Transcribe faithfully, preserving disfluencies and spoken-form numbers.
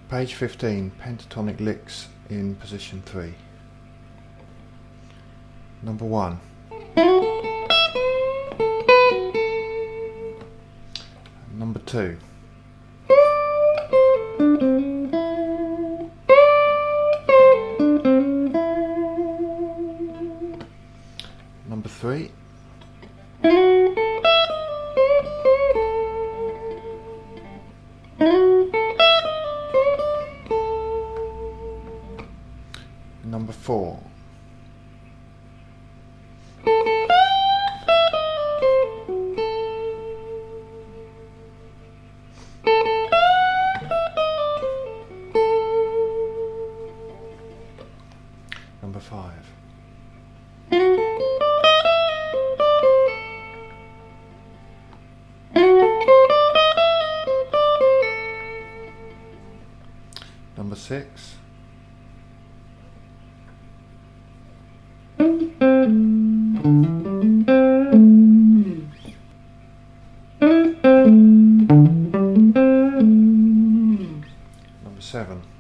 Page fifteen, pentatonic licks in position three. Number one. Number two. Number three. Number four. Number five. Number six. Number seven.